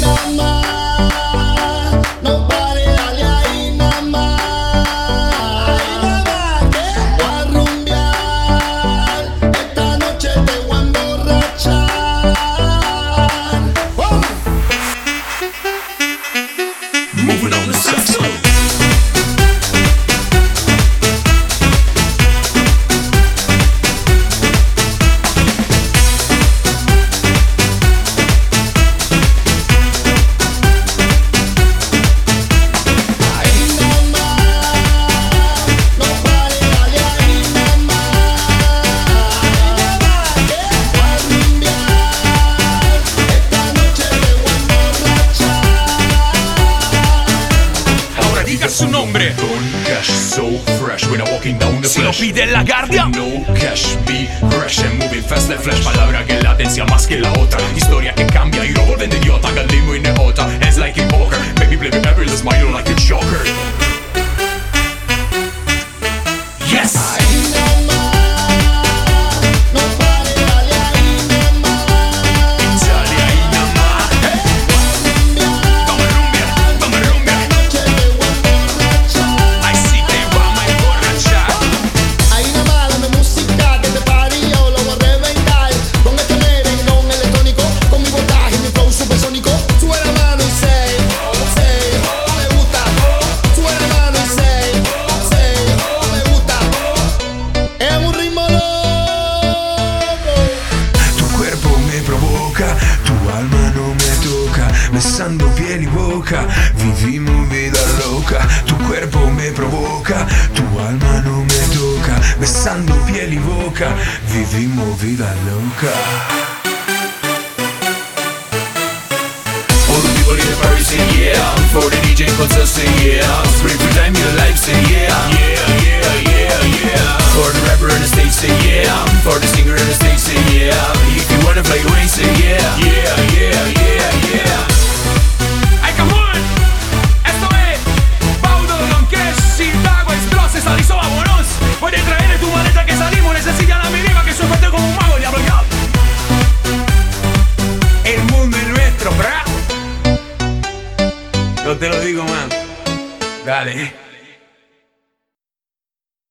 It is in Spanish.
nada más, no pare, dale ahí nada más. Ahí nada más, que voy a rumbear, esta noche te voy a emborrachar. ¡Oh! Moving on the saxo. Su nombre. Don Cash, so fresh when I'm walking down the Si lo flash. pide la guardia. No cash, be fresh and moving fast like flash. Palabra che latencia más que la otra. Historia che cambia y lo vuelven de idiota. Gallimo in neota, it's like in poker. Baby play with every smile like a joker. Yes! Besando piel y boca, vivimos vida loca. Tu cuerpo me provoca, tu alma no me toca. Besando piel y boca, vivimos vida loca. All the people in the party say yeah. For the DJ in concert say yeah. Scream for time your life say yeah. Yeah, yeah, yeah, yeah. For the rapper on the stage say yeah. For the singer on the stage say yeah. If you wanna fly away say yeah. Yeah, yeah, yeah, yeah. Alizo, vámonos. Puede traerle tu maleta que salimos. Necesita la mínima que soy fuerte como un mago. Diablo, ya. El mundo es nuestro, bra. Yo te lo digo, man. Dale.